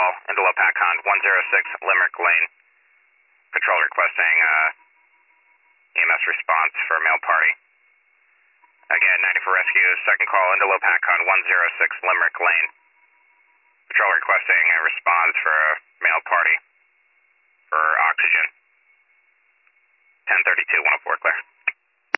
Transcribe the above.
call into Lopakon 106 Limerick Lane. Patrol requesting EMS response for a male party. Again, 94 Rescue, second call into Lopakon 106 Limerick Lane. Patrol requesting a response for a male party for oxygen. 1032, 104, clear.